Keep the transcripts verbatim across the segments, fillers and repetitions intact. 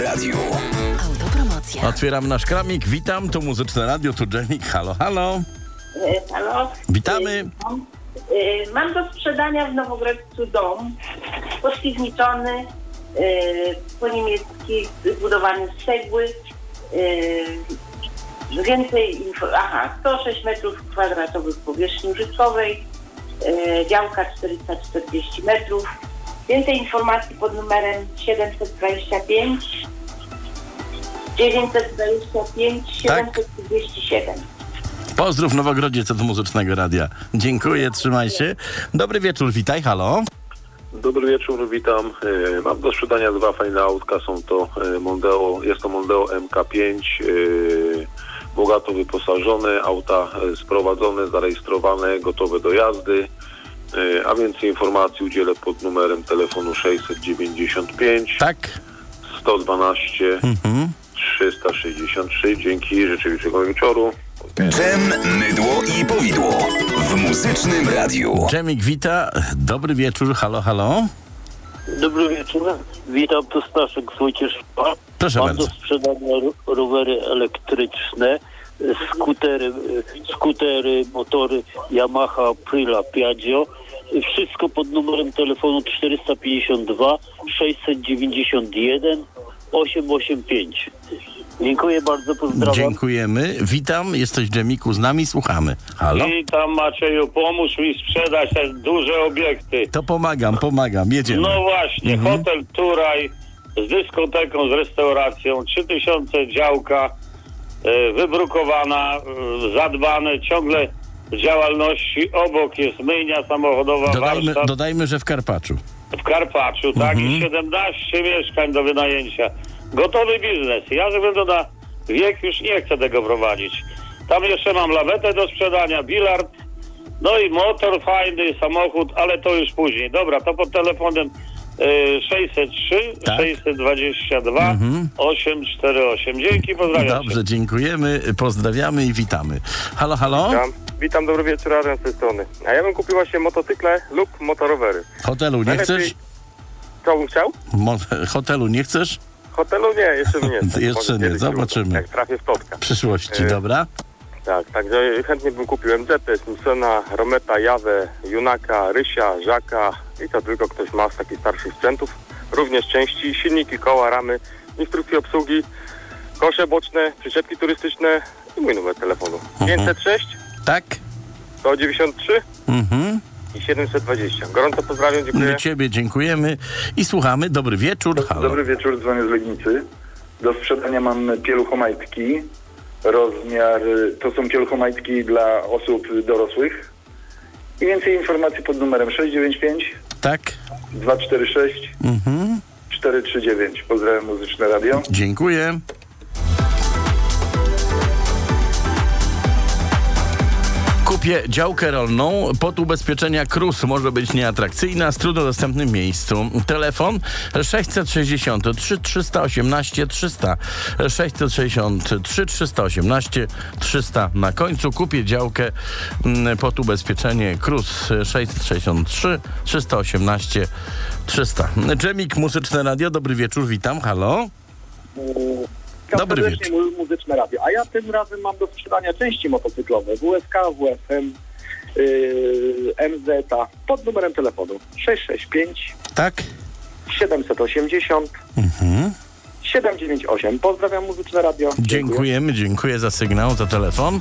radiu. Autopromocja. Otwieram nasz kramik. Witam, tu Muzyczne Radio, tu Dżemik. Halo, halo. E, halo. Witamy. Mam, e, mam do sprzedania w Nowogrodzcu dom pośpiwniczony, e, po niemiecki, zbudowany z cegły. E, więcej info... Aha, sto sześć metrów kwadratowych powierzchni użytkowej, e, działka czterysta czterdzieści metrów. Więcej informacji pod numerem siedemset dwadzieścia pięć dziewięćset dwadzieścia pięć siedemset trzydzieści siedem. Pozdrów Nowogrodziec od Muzycznego Radia. Dziękuję, trzymaj się. Dobry wieczór, witaj, halo. Dobry wieczór, witam. Mam do sprzedania dwa fajne autka. Są to Mondeo, jest to Mondeo M K pięć, bogato wyposażone, auta sprowadzone, zarejestrowane, gotowe do jazdy. A więcej informacji udzielę pod numerem telefonu sześćset dziewięćdziesiąt pięć Tak. sto dwanaście Mhm. trzysta sześćdziesiąt trzy. Dzięki, życzę jutrzejszego wieczoru. Dżem, mydło i powidło w Muzycznym Radiu. Dżemik wita. Dobry wieczór, halo, halo. Dobry wieczór. Witam, tu Staszek z Wojcieszkowa. Proszę Mam bardzo. do sprzedania ro- rowery elektryczne, skutery, skutery, motory Yamaha, Aprilia, Piaggio. Wszystko pod numerem telefonu czterysta pięćdziesiąt dwa sześćset dziewięćdziesiąt jeden osiemset osiemdziesiąt pięć. Dziękuję bardzo, pozdrawiam. Dziękujemy. Witam, jesteś Dżemiku z nami, słuchamy. Halo. Witam Macieju, pomóż mi sprzedać te duże obiekty. To pomagam, pomagam, jedziemy. No właśnie, Mhm. hotel Turaj z dyskoteką, z restauracją, trzy tysiące działka, e, wybrukowana, e, zadbane, ciągle w działalności. Obok jest myjnia samochodowa, Dodajmy, warsztat dodajmy, że w Karpaczu. w Karpaczu, tak, Mhm. i siedemnaście mieszkań do wynajęcia. Gotowy biznes. Ja ze względu na wiek już nie chcę tego prowadzić. Tam jeszcze mam lawetę do sprzedania, bilard, no i motor fajny, samochód, ale to już później. Dobra, to pod telefonem y, sześćset trzy Tak. sześćset dwadzieścia dwa Mhm. osiemset czterdzieści osiem. Dzięki, pozdrawiam. Dobrze, dziękujemy, pozdrawiamy i witamy. Halo, halo. Witam, witam, dobry wieczór, Adrian z tej strony. A ja bym kupił właśnie motocykle lub motorowery. Hotelu nie Najlepiej- chcesz? Co bym chciał? Mo- hotelu nie chcesz? Hotelu nie, jeszcze nie. Jeszcze Może nie, kiedyś zobaczymy. wrócę, Jak trafię w Plotka. W przyszłości, E, dobra? Tak, także chętnie bym kupił M Z T, Simpsona, Rometa, Jawę, Junaka, Rysia, Żaka i to tylko ktoś ma z takich starszych sprzętów. Również części, silniki, koła, ramy, instrukcje obsługi, kosze boczne, przyczepki turystyczne i mój numer telefonu. pięćset sześć Tak? sto dziewięćdziesiąt trzy Mhm. i siedemset dwadzieścia. Gorąco pozdrawiam, dziękuję. Do ciebie dziękujemy i słuchamy. Dobry wieczór, halo. Dobry wieczór, dzwonię z Legnicy. Do sprzedania mam pieluchomajtki. Rozmiar, to są pieluchomajtki dla osób dorosłych. I więcej informacji pod numerem sześćset dziewięćdziesiąt pięć Tak? dwieście czterdzieści sześć Mhm. czterysta trzydzieści dziewięć. Pozdrawiam, Muzyczne Radio. Dziękuję. Kupię działkę rolną pod ubezpieczenia K R U S. Może być nieatrakcyjna, z trudno dostępnym miejscu. Telefon sześćset sześćdziesiąt trzy trzysta osiemnaście trzysta. sześćset sześćdziesiąt trzy trzysta osiemnaście trzysta na końcu. Kupię działkę mm, pod ubezpieczenie K R U S sześćset sześćdziesiąt trzy trzysta osiemnaście trzysta. Dżemik, Muzyczne Radio, dobry wieczór, witam, halo. Dobry wieczór. Mu- Muzyczne Radio. A ja tym razem mam do sprzedania części motocyklowe W S K, W F M, yy, M Z A pod numerem telefonu sześćset sześćdziesiąt pięć Tak? siedemset osiemdziesiąt Mhm. siedemset dziewięćdziesiąt osiem. Pozdrawiam, Muzyczne Radio. Dziękujemy, dziękuję za sygnał, za telefon.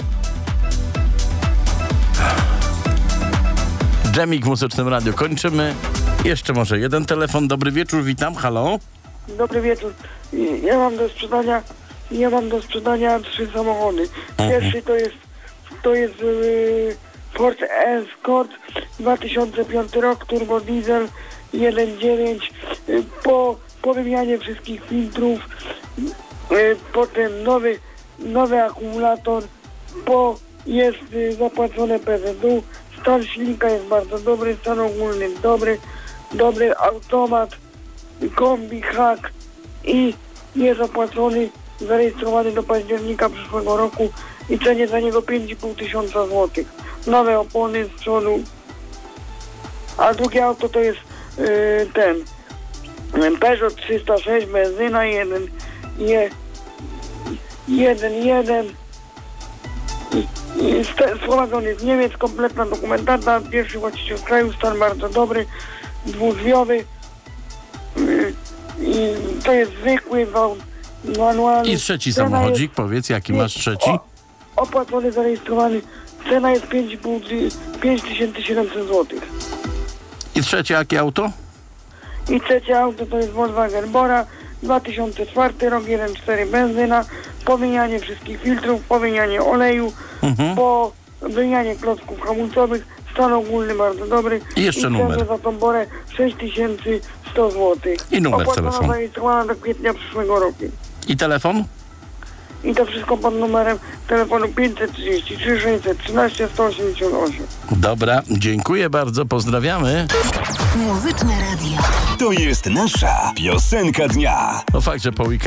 Dżemik w Muzycznym Radiu kończymy. Jeszcze może jeden telefon. Dobry wieczór, witam, halo. Dobry wieczór. Ja mam do sprzedania, ja mam do sprzedania trzy samochody. Pierwszy to jest, to jest yy, Ford Escort dwa tysiące piąty rok, turbo diesel jeden przecinek dziewięć. Yy, po, po wymianie wszystkich filtrów, yy, potem nowy, nowy akumulator, po jest yy, zapłacone P Z U, stan silnika jest bardzo dobry, stan ogólny dobry, dobry automat, kombi, hak i jest opłacony, zarejestrowany do października przyszłego roku i cenię za niego pięć i pół tysiąca złotych. Nowe opony z przodu. A drugie auto to jest yy, ten Peugeot trzysta sześć, benzyna jeden je, jeden jeden. I sprowadzony z Niemiec, kompletna dokumentacja, pierwszy właściciel kraju, stan bardzo dobry, dwudrzwiowy. I to jest zwykły manualny. I trzeci Cena samochodzik, jest, powiedz, jaki masz trzeci? O, opłacony, zarejestrowany. Cena jest pięć tysięcy siedemset złotych. I trzecie jakie auto? I trzecie auto to jest Volkswagen Bora, dwa tysiące czwarty rok, jeden przecinek cztery benzyna, pomienianie wszystkich filtrów, pomienianie oleju, Mhm. po wymianie klocków hamulcowych, stan ogólny bardzo dobry. I jeszcze I numer. za tą Borę sześć tysięcy sto złotych. I numer Opłacona, telefonu. zarejestrowana do kwietnia przyszłego roku. I telefon? I to wszystko pod numerem telefonu pięćset trzydzieści trzy sześćset trzynaście sto osiemdziesiąt osiem. Dobra, dziękuję bardzo, pozdrawiamy. Muzyczne radio. To jest nasza piosenka dnia. No fakt, że po weekendzie